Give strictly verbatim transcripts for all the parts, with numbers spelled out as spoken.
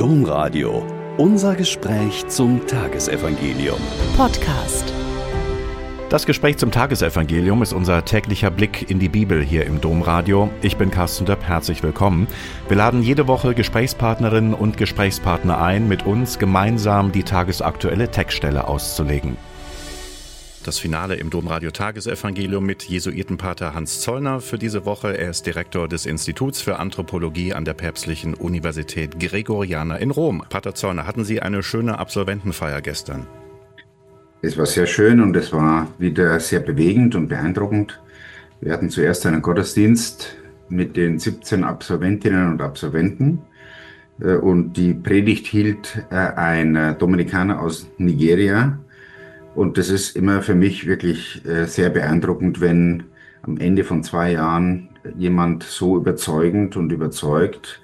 Domradio. Unser Gespräch zum Tagesevangelium. Podcast. Das Gespräch zum Tagesevangelium ist unser täglicher Blick in die Bibel hier im Domradio. Ich bin Carsten Döpp, herzlich willkommen. Wir laden jede Woche Gesprächspartnerinnen und Gesprächspartner ein, mit uns gemeinsam die tagesaktuelle Textstelle auszulegen. Das Finale im Domradio Tagesevangelium mit Jesuitenpater Hans Zollner für diese Woche. Er ist Direktor des Instituts für Anthropologie an der Päpstlichen Universität Gregoriana in Rom. Pater Zollner, hatten Sie eine schöne Absolventenfeier gestern? Es war sehr schön und es war wieder sehr bewegend und beeindruckend. Wir hatten zuerst einen Gottesdienst mit den siebzehn Absolventinnen und Absolventen und die Predigt hielt ein Dominikaner aus Nigeria. Und das ist immer für mich wirklich sehr beeindruckend, wenn am Ende von zwei Jahren jemand so überzeugend und überzeugt,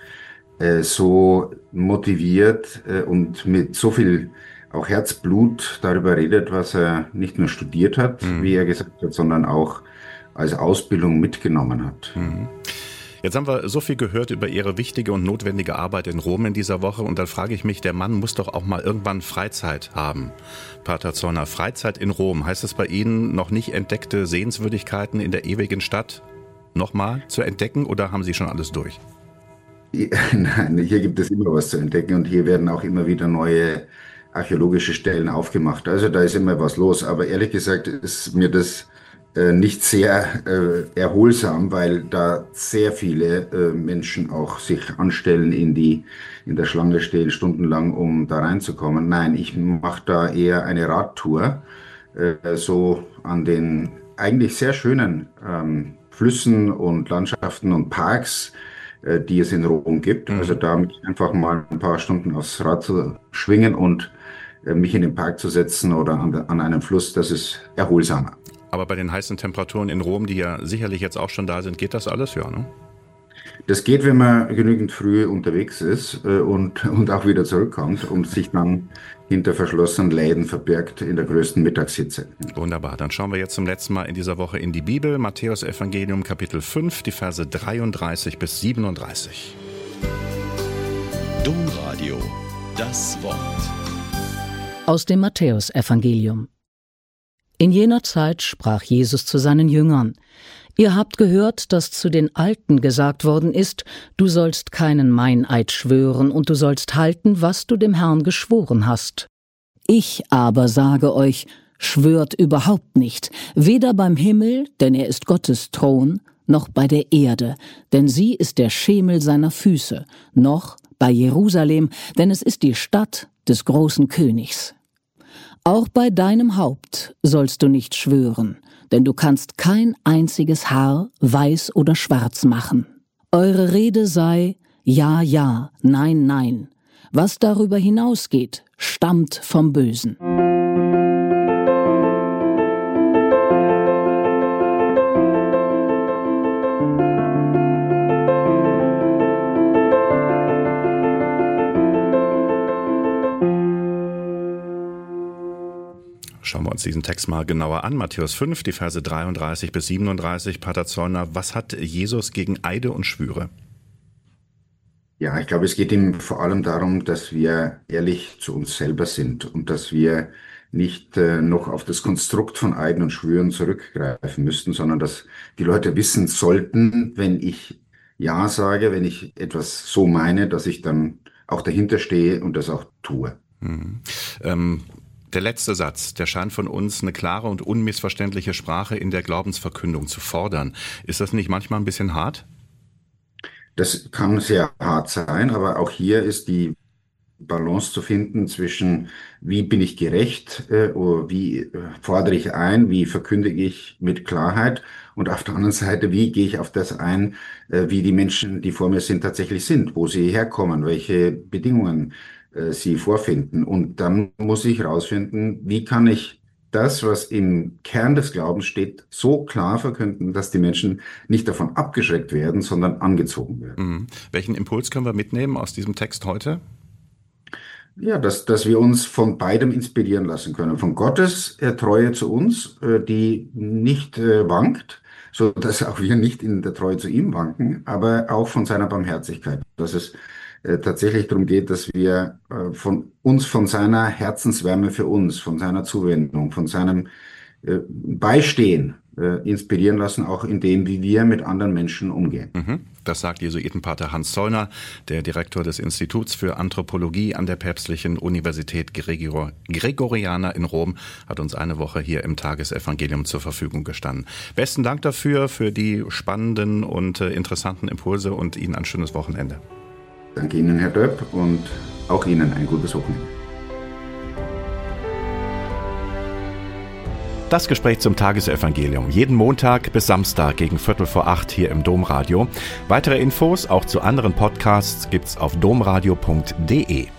so motiviert und mit so viel auch Herzblut darüber redet, was er nicht nur studiert hat, mhm. wie er gesagt hat, sondern auch als Ausbildung mitgenommen hat. Mhm. Jetzt haben wir so viel gehört über Ihre wichtige und notwendige Arbeit in Rom in dieser Woche und dann frage ich mich, der Mann muss doch auch mal irgendwann Freizeit haben. Pater Zollner, Freizeit in Rom, heißt es bei Ihnen noch nicht entdeckte Sehenswürdigkeiten in der ewigen Stadt nochmal zu entdecken oder haben Sie schon alles durch? Nein, hier gibt es immer was zu entdecken und hier werden auch immer wieder neue archäologische Stellen aufgemacht. Also da ist immer was los, aber ehrlich gesagt ist mir das äh, nicht sehr äh, erholsam, weil da sehr viele äh, Menschen auch sich anstellen, in die in der Schlange stehen, stundenlang, um da reinzukommen. Nein, ich mache da eher eine Radtour, äh, so an den eigentlich sehr schönen ähm, Flüssen und Landschaften und Parks, äh, die es in Rom gibt. Mhm. Also da mich einfach mal ein paar Stunden aufs Rad zu schwingen und äh, mich in den Park zu setzen oder an, an einem Fluss, das ist erholsamer. Aber bei den heißen Temperaturen in Rom, die ja sicherlich jetzt auch schon da sind, geht das alles? Ja, ne? Das geht, wenn man genügend früh unterwegs ist äh, und, und auch wieder zurückkommt und sich dann hinter verschlossenen Läden verbirgt in der größten Mittagshitze. Wunderbar, dann schauen wir jetzt zum letzten Mal in dieser Woche in die Bibel. Matthäus Evangelium Kapitel fünf, die Verse dreiunddreißig bis siebenunddreißig. Domradio, das Wort. Aus dem Matthäus-Evangelium. In jener Zeit sprach Jesus zu seinen Jüngern: Ihr habt gehört, dass zu den Alten gesagt worden ist, du sollst keinen Meineid schwören und du sollst halten, was du dem Herrn geschworen hast. Ich aber sage euch, schwört überhaupt nicht, weder beim Himmel, denn er ist Gottes Thron, noch bei der Erde, denn sie ist der Schemel seiner Füße, noch bei Jerusalem, denn es ist die Stadt des großen Königs. Auch bei deinem Haupt sollst du nicht schwören, denn du kannst kein einziges Haar weiß oder schwarz machen. Eure Rede sei ja, ja, nein, nein. Was darüber hinausgeht, stammt vom Bösen. Schauen wir uns diesen Text mal genauer an. Matthäus fünf, die Verse dreiunddreißig bis siebenunddreißig. Pater Zollner, was hat Jesus gegen Eide und Schwüre? Ja, ich glaube, es geht ihm vor allem darum, dass wir ehrlich zu uns selber sind und dass wir nicht äh, noch auf das Konstrukt von Eiden und Schwüren zurückgreifen müssten, sondern dass die Leute wissen sollten, wenn ich Ja sage, wenn ich etwas so meine, dass ich dann auch dahinter stehe und das auch tue. Mhm. Ähm Der letzte Satz, der scheint von uns eine klare und unmissverständliche Sprache in der Glaubensverkündung zu fordern. Ist das nicht manchmal ein bisschen hart? Das kann sehr hart sein, aber auch hier ist die Balance zu finden zwischen, wie bin ich gerecht, äh, wie äh, fordere ich ein, wie verkündige ich mit Klarheit und auf der anderen Seite, wie gehe ich auf das ein, äh, wie die Menschen, die vor mir sind, tatsächlich sind, wo sie herkommen, welche Bedingungen äh, sie vorfinden. Und dann muss ich herausfinden, wie kann ich das, was im Kern des Glaubens steht, so klar verkünden, dass die Menschen nicht davon abgeschreckt werden, sondern angezogen werden. Mhm. Welchen Impuls können wir mitnehmen aus diesem Text heute? Ja, dass, dass wir uns von beidem inspirieren lassen können. Von Gottes äh, Treue zu uns, äh, die nicht äh, wankt, so dass auch wir nicht in der Treue zu ihm wanken, aber auch von seiner Barmherzigkeit, dass es äh, tatsächlich darum geht, dass wir äh, von uns, von seiner Herzenswärme für uns, von seiner Zuwendung, von seinem äh, Beistehen äh, inspirieren lassen, auch in dem, wie wir mit anderen Menschen umgehen. Mhm. Das sagt Jesuitenpater Hans Zollner, der Direktor des Instituts für Anthropologie an der Päpstlichen Universität Gregor- Gregoriana in Rom, hat uns eine Woche hier im Tagesevangelium zur Verfügung gestanden. Besten Dank dafür, für die spannenden und äh, interessanten Impulse und Ihnen ein schönes Wochenende. Danke Ihnen, Herr Döpp, und auch Ihnen ein gutes Wochenende. Das Gespräch zum Tagesevangelium. Jeden Montag bis Samstag gegen Viertel vor acht hier im Domradio. Weitere Infos auch zu anderen Podcasts gibt's auf domradio punkt de.